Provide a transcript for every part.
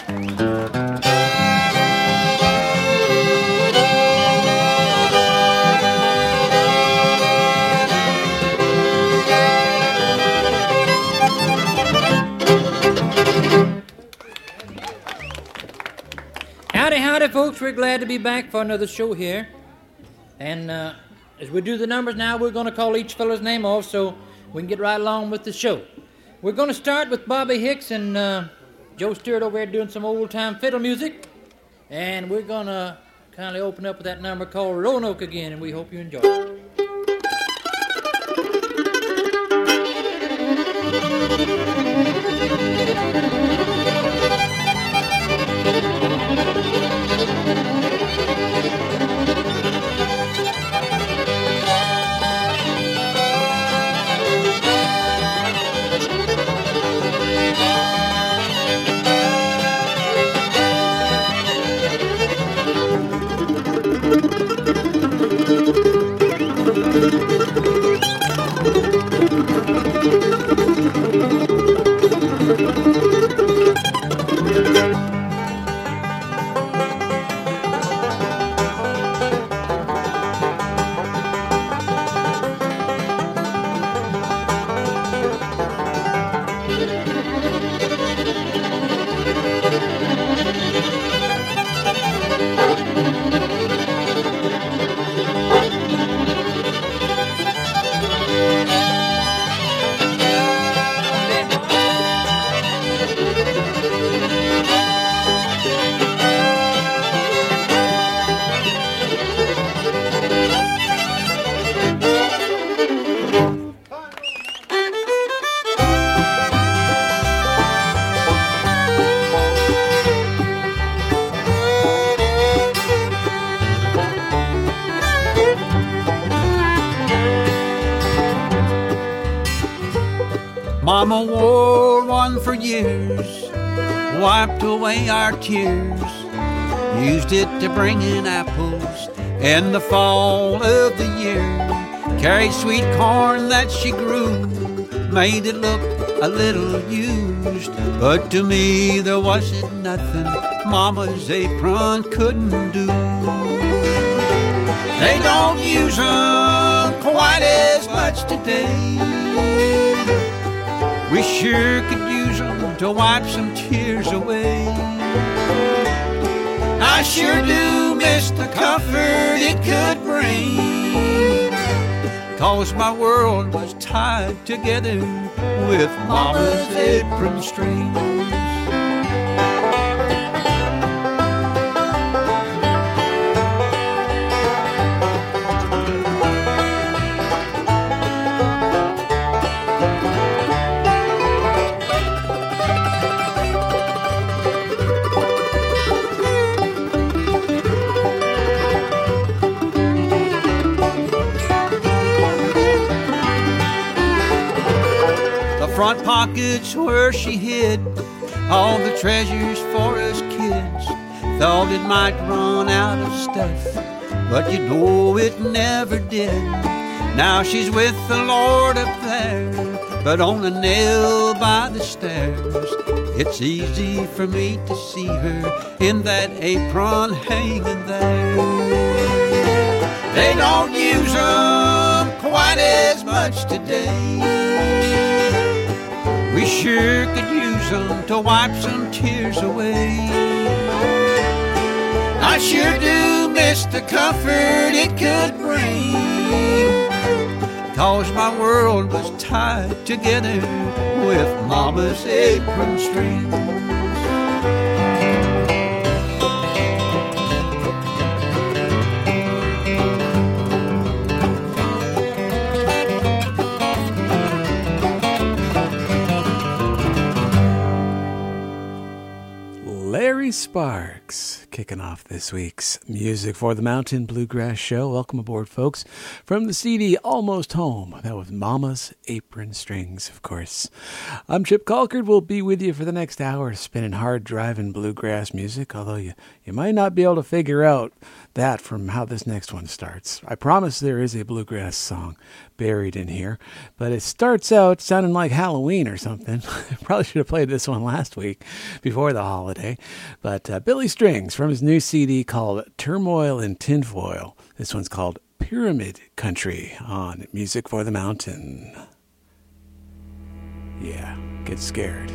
Howdy, folks. We're glad to be back for another show here. And as we do the numbers now, we're going to call each fellow's name off so we can get right along with the show. We're going to start with Bobby Hicks and Joe Stewart over here doing some old-time fiddle music. And we're going to kind of open up with that number called Roanoke again, and we hope you enjoy it. Mama wore one for years, wiped away our tears, used it to bring in apples in the fall of the year. Carried sweet corn that she grew, made it look a little used, but to me there wasn't nothing Mama's apron couldn't do. They don't use them quite as much today. We sure could use them to wipe some tears away. I sure do miss the comfort it could bring, 'cause my world was tied together with Mama's apron strings. Front pockets where she hid all the treasures for us kids. Thought it might run out of stuff, but you know it never did. Now she's with the Lord up there, but on a nail by the stairs. It's easy for me to see her in that apron hanging there. They don't use them quite as much today. We sure could use them to wipe some tears away. I sure do miss the comfort it could bring, 'cause my world was tied together with Mama's apron strings. Larry Sparks kicking off this week's Music for the Mountain Bluegrass Show. Welcome aboard, folks. From the CD Almost Home, that was Mama's Apron Strings, of course. I'm Chip Colcord. We'll be with you for the next hour, spinning hard-driving bluegrass music, although you might not be able to figure out that from how this next one starts. I promise there is a bluegrass song buried in here. But it starts out sounding like Halloween or something. Probably should have played this one last week before the holiday. But Billy Strings from his new CD called Turmoil in Tinfoil. This one's called Pyramid Country on Music for the Mountain. Yeah, get scared.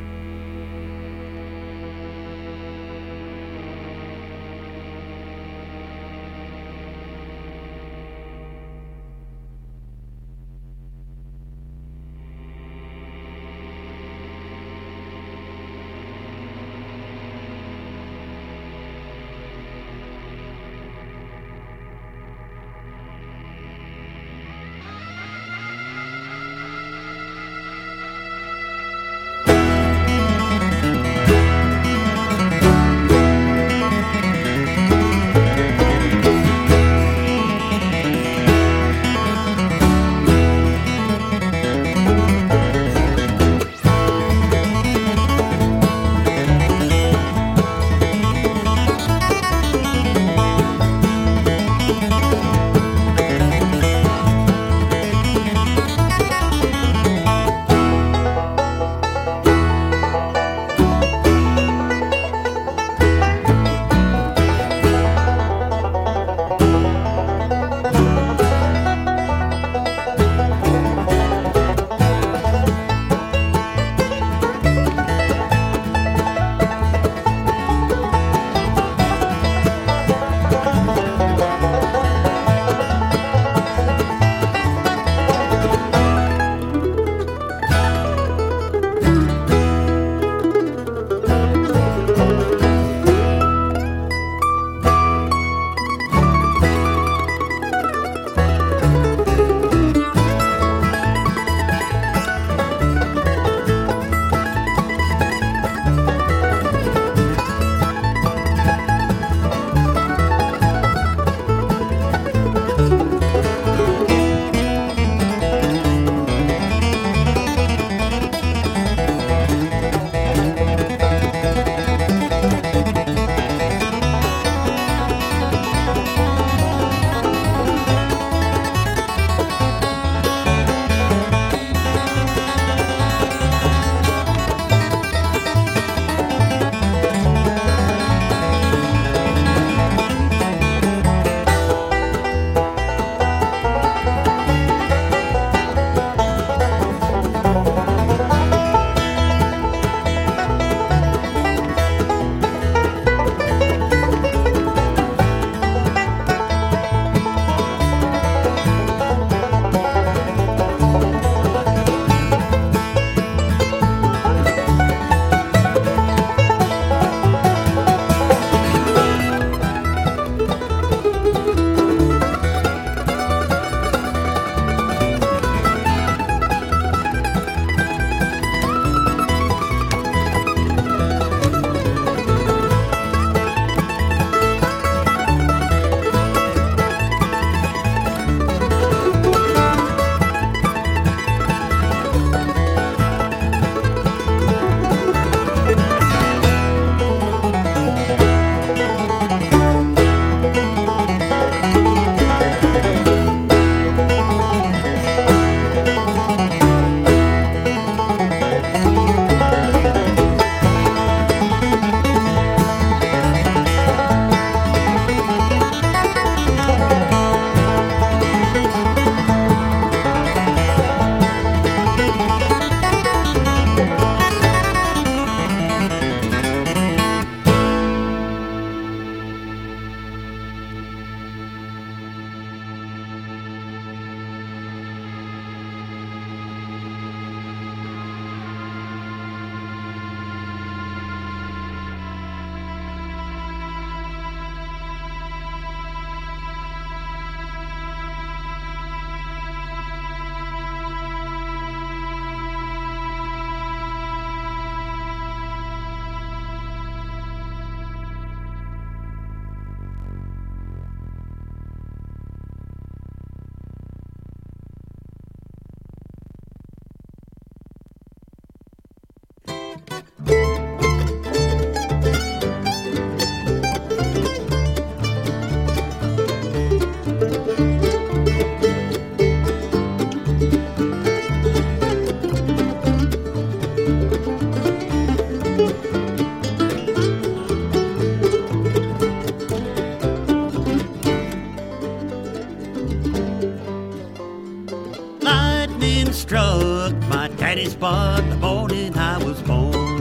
daddy's barn the morning I was born.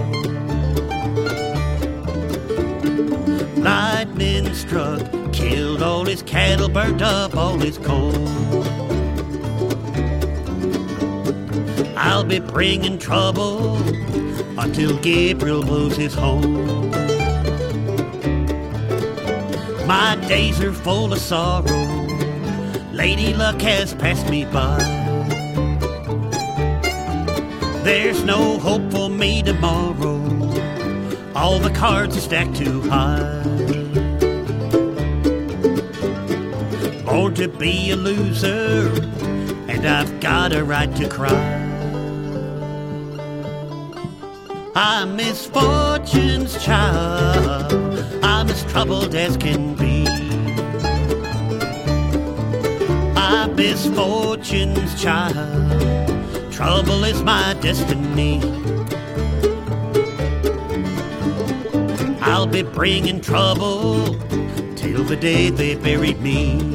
Lightning struck, killed all his cattle, burnt up all his corn. I'll be bringing trouble until Gabriel blows his horn. My days are full of sorrow, Lady Luck has passed me by. There's no hope for me tomorrow, all the cards are stacked too high. Born to be a loser, and I've got a right to cry. I'm misfortune's child, I'm as troubled as can be. I'm misfortune's child, trouble is my destiny. I'll be bringing trouble till the day they buried me.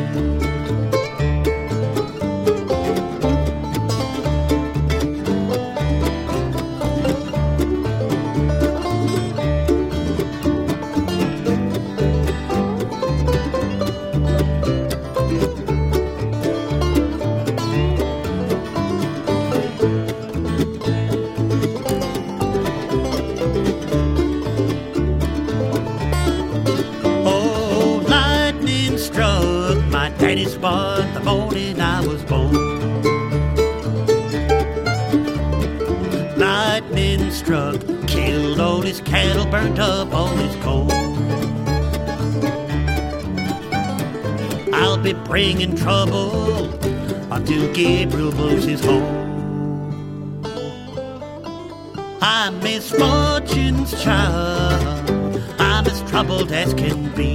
Daddy's barn the morning I was born. Lightning struck, killed all his cattle, burnt up all his corn. I'll be bringing trouble until Gabriel blows his horn. I'm misfortune's child, I'm as troubled as can be.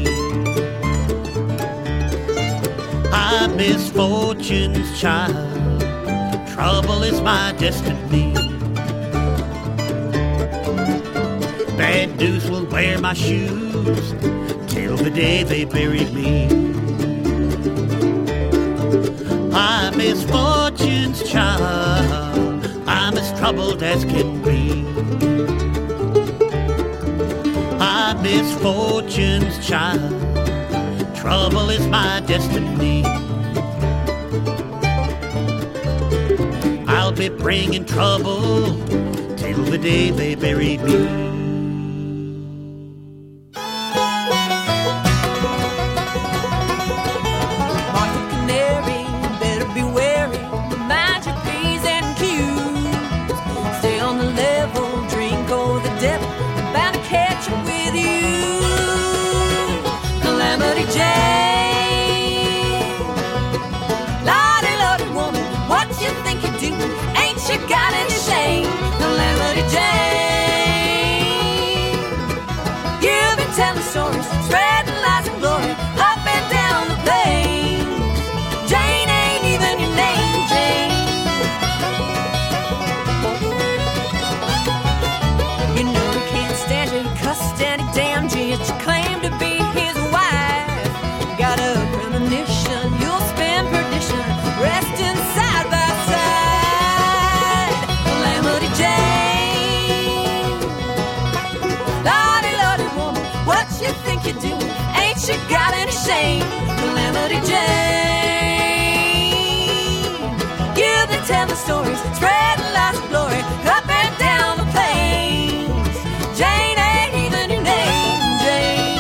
I'm misfortune's child, trouble is my destiny. Bad news will wear my shoes till the day they buried me. I'm misfortune's child, I'm as troubled as can be. I'm misfortune's child, trouble is my destiny. I'll be bringing trouble till the day they buried me. Calamity Jane, you've been telling stories, spreading lots of glory up and down the plains. Jane ain't even your name, Jane.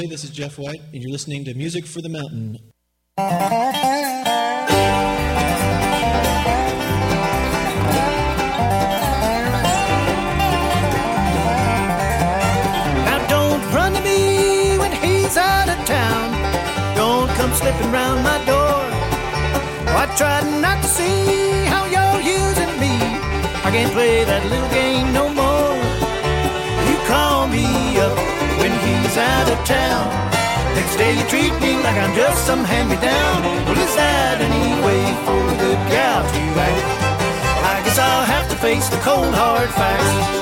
Hey, this is Jeff White, and you're listening to Music for the Mountain. Now don't run to me when he's out of town. Don't come slipping round my door. I tried not to see how you're using me. I can't play that little game no more. You call me up when he's out of town. Next day you treat me like I'm just some hand-me-down. Well, is that any way for a good gal to act? I guess I'll have to face the cold hard facts.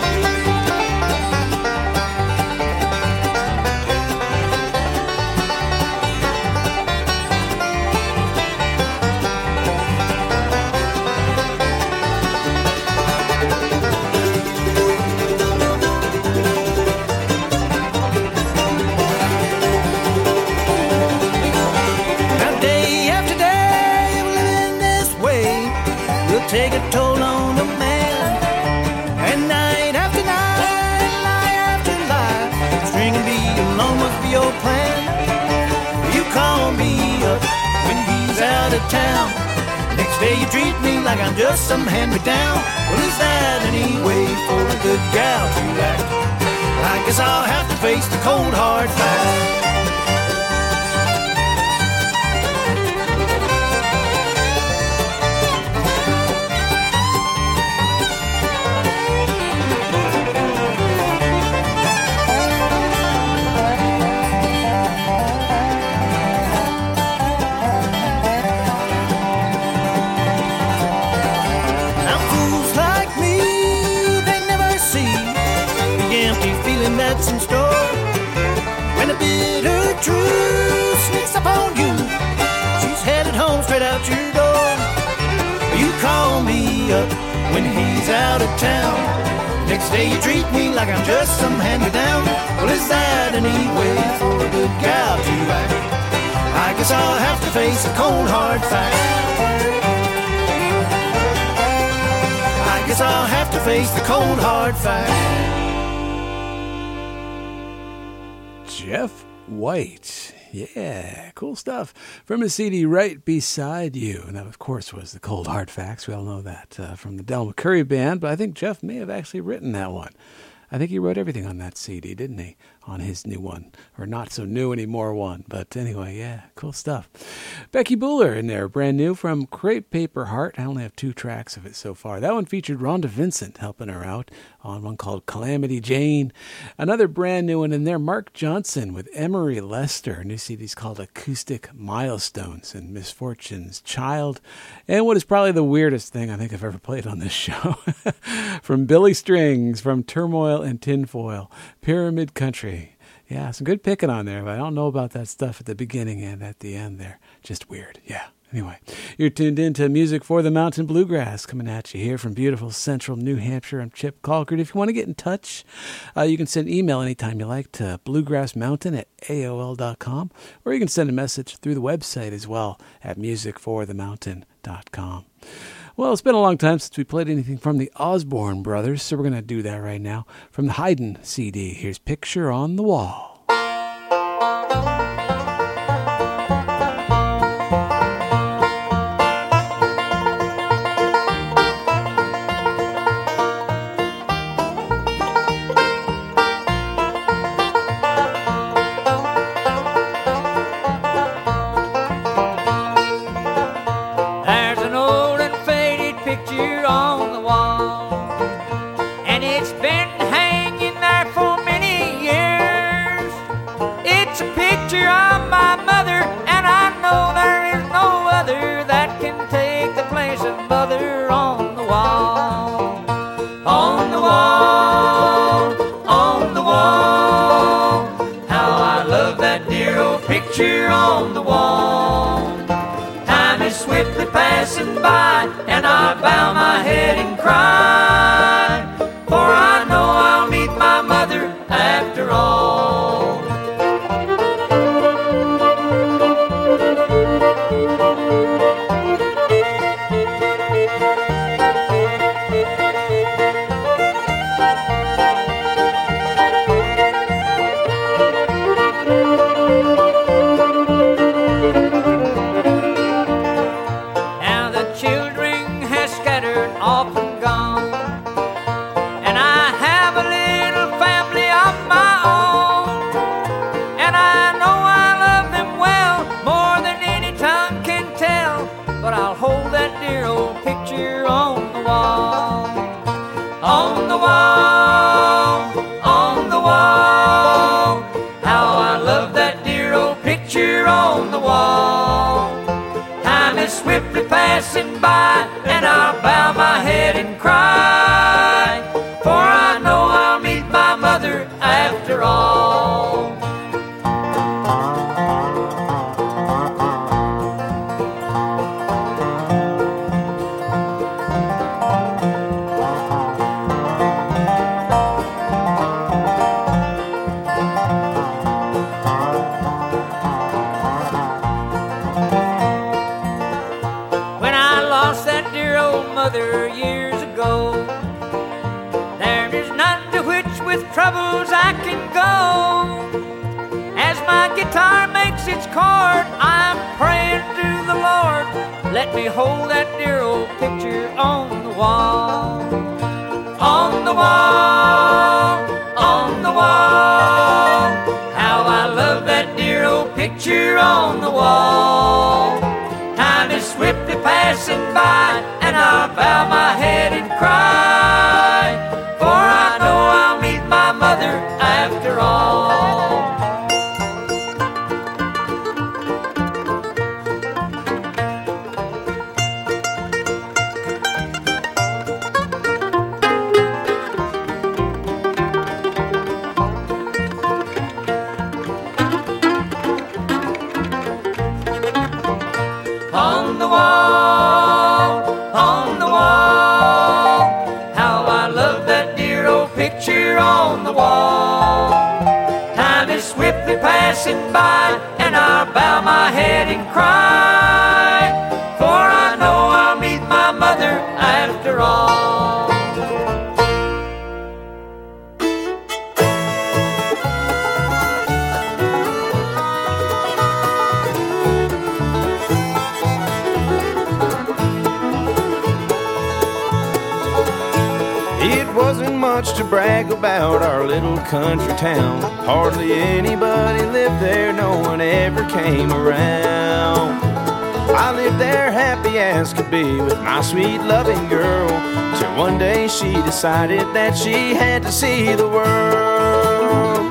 Take a toll on a man, and night after night, lie after lie, stringing me along must be your plan. You call me up when he's out of town. Next day you treat me like I'm just some hand-me-down. Well, is that any way for a good gal to act? I guess I'll have to face the cold hard facts. That's in store when a bitter truth sneaks up on you. She's headed home straight out your door. You call me up when he's out of town. Next day you treat me like I'm just some hand-me-down. Well, is that any way for a good gal to act? I guess I'll have to face a cold hard fact. I guess I'll have to face the cold hard fact. Jeff White. Yeah, cool stuff. From his CD, Right Beside You. And that, of course, was the Cold Hard Facts. We all know that from the Del McCurry Band, but I think Jeff may have actually written that one. I think he wrote everything on that CD, didn't he? On his new one. Or not so new anymore one. But anyway, yeah, cool stuff. Becky Bueller in there, brand new from Crepe Paper Heart. I only have 2 tracks of it so far. That one featured Rhonda Vincent helping her out on one called Calamity Jane. Another brand new one in there, Mark Johnson with Emery Lester. A new CD's called Acoustic Milestones and Misfortune's Child. And what is probably the weirdest thing I think I've ever played on this show. From Billy Strings, from Turmoil and Tinfoil, Pyramid Country. Yeah, some good picking on there, but I don't know about that stuff at the beginning and at the end there. Just weird. Yeah. Anyway, you're tuned in to Music for the Mountain Bluegrass, coming at you here from beautiful central New Hampshire. I'm Chip Colquitt. If you want to get in touch, you can send an email anytime you like to bluegrassmountain@aol.com, or you can send a message through the website as well at musicforthemountain.com. Well, it's been a long time since we played anything from the Osborne Brothers, so we're going to do that right now. From the Haydn CD, here's Picture on the Wall. On the wall, time is swiftly passing by, and I bow my head and cry, for I know I'll meet my mother after all. I'll hold that dear old picture on the wall. On the wall, on the wall. How I love that dear old picture on the wall. Time is swiftly passing by, and I'll bow my head and cry, for I know I'll meet my mother after all. Mother years ago, there is none to which with troubles I can go. As my guitar makes its chord, I'm praying to the Lord, let me hold that dear old picture on the wall. On the wall, on the wall. How I love that dear old picture on the wall. Time is swiftly passing by, and I'll bow my head and cry, for I know I'll meet my mother after all. On the wall, on the wall. How I love that dear old picture on the wall. Time is swiftly passing by, and I'll bow my head and cry, for I know I'll meet my mother after all. Wasn't much to brag about our little country town. Hardly anybody lived there, no one ever came around. I lived there happy as could be with my sweet loving girl, till one day she decided that she had to see the world.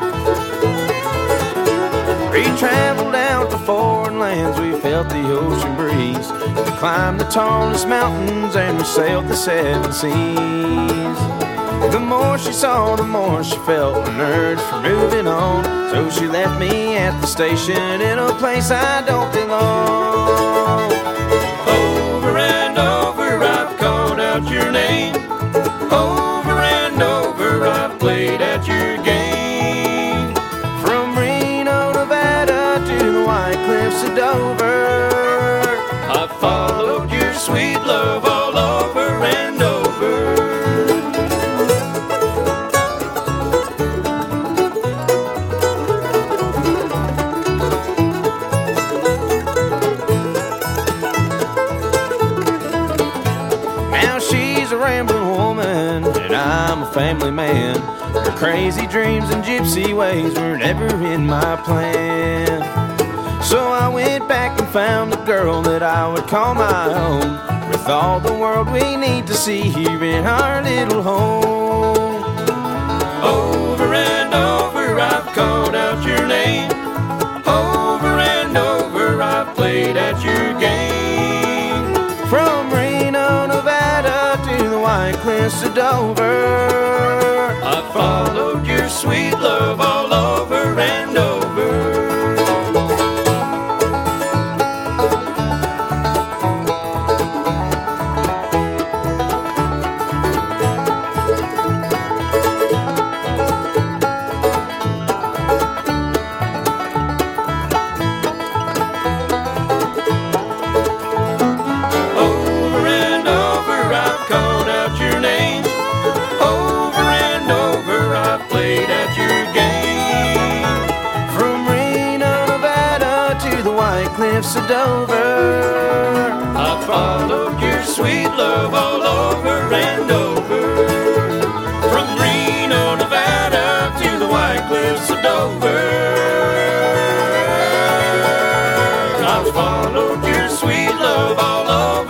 We traveled out to foreign lands, we felt the ocean breeze, we climbed the tallest mountains and we sailed the seven seas. The more she saw, the more she felt an urge for moving on. So she left me at the station in a place I don't belong. Over and over I've called out your name. Over and over I've played at your game. From Reno, Nevada to the White Cliffs of Dover, I've followed your sweet love all over and over. I'm a family man. Her crazy dreams and gypsy ways were never in my plan. So I went back and found the girl that I would call my own, with all the world we need to see here in our little home. Over and over I've called out your name. Over and over I've played at your game. From Reno, Nevada to the White Cliffs of Dover, I've followed your sweet love all over and over. Cliffs of Dover, I followed your sweet love all over and over. From Reno, Nevada to the White Cliffs of Dover, I followed your sweet love all over.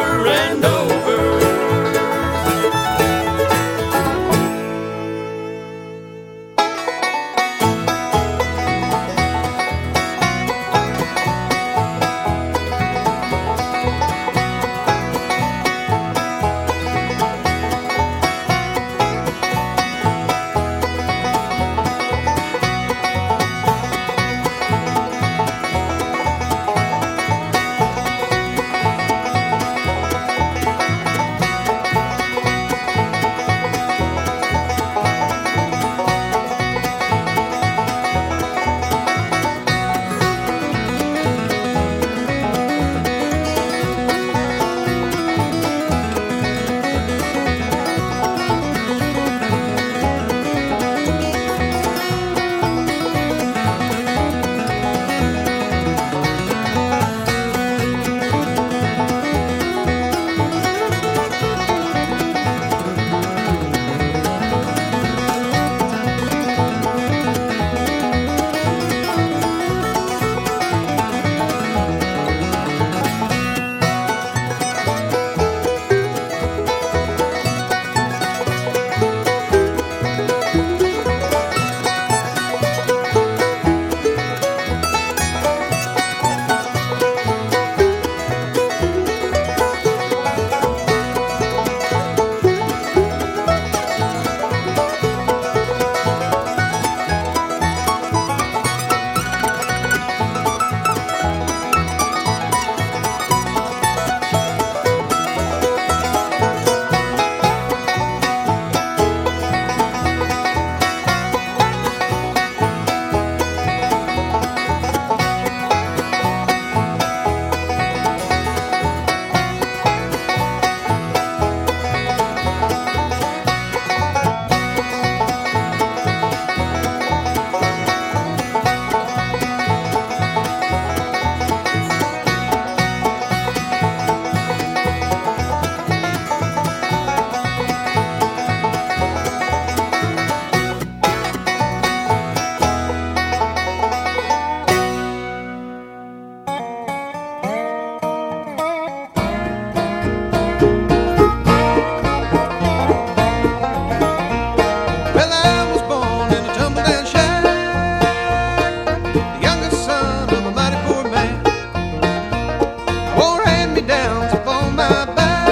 on my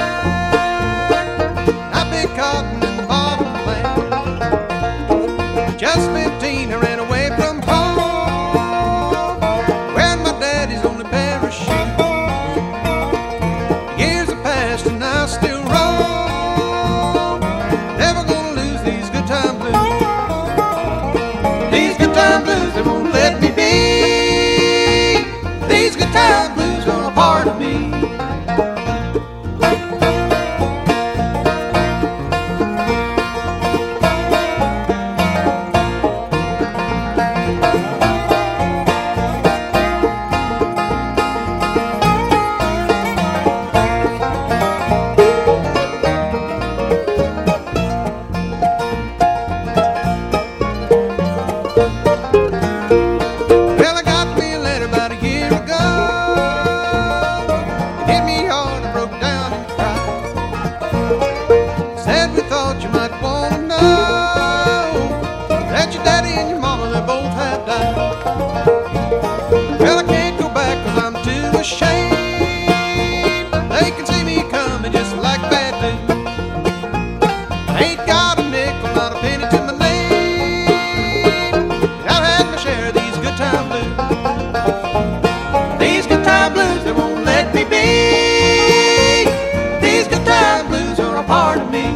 back. I've been caught in the bottom land. Just 15, I ran away from home, wearing my daddy's only pair of shoes. Years have passed and I still roam. Never gonna lose these good time blues. These good time blues, they won't let me be. These good time blues are a part of me. Well, I got me a letter about a year ago. It hit me hard, I broke down and cried. Said we thought you might want to know that your daddy and your mama, they both have died. Well, I can't go back 'cause I'm too ashamed. They can see me coming just like bad news. I ain't got a nickel, not a penny to my name. I've had my share of these good time blues. These good time blues, they won't let me be. These good time blues are a part of me.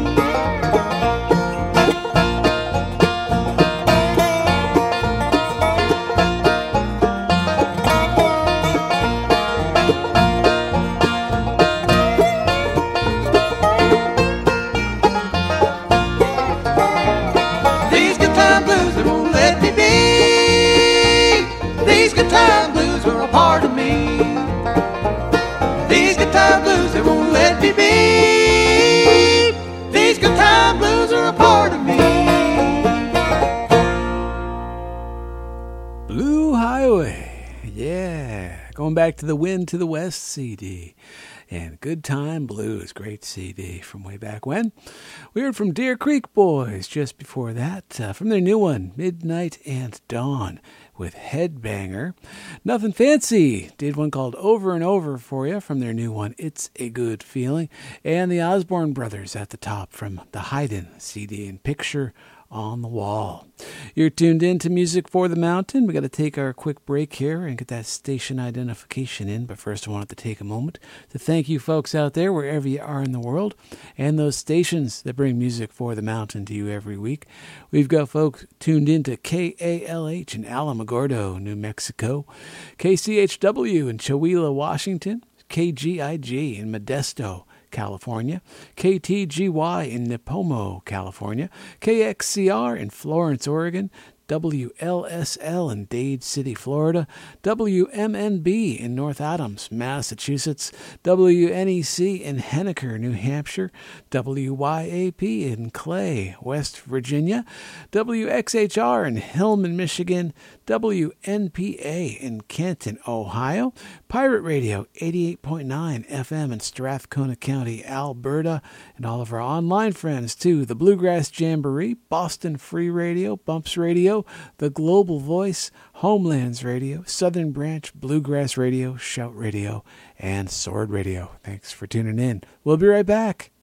These good time blues, they won't let me be. These good time blues are a part of me. These good time blues, they won't let me be. These good time blues are a part of me. Blue Highway. Yeah. Going back to the Wind to the West CD. And Good Time Blues, great CD from way back when. We heard from Deer Creek Boys just before that, from their new one, Midnight and Dawn, with Headbanger. Nothing Fancy did one called Over and Over for you from their new one, It's a Good Feeling. And the Osborne Brothers at the top from the Haydn CD and Picture on the Wall. You're tuned in to Music for the Mountain. We got to take our quick break here and get that station identification in. But first, I wanted to take a moment to thank you folks out there, wherever you are in the world, and those stations that bring Music for the Mountain to you every week. We've got folks tuned in to KALH in Alamogordo, New Mexico, KCHW in Chewelah, Washington, KGIG in Modesto, California, KTGY in Nipomo, California, KXCR in Florence, Oregon, WLSL in Dade City, Florida, WMNB in North Adams, Massachusetts, WNEC in Henniker, New Hampshire, WYAP in Clay, West Virginia, WXHR in Hillman, Michigan, WNPA in Canton, Ohio, Pirate Radio 88.9 FM in Strathcona County, Alberta, and all of our online friends too, the Bluegrass Jamboree, Boston Free Radio, Bumps Radio, the Global Voice, Homelands Radio, Southern Branch Bluegrass Radio, Shout Radio, and Sword Radio. Thanks for tuning in. We'll be right back.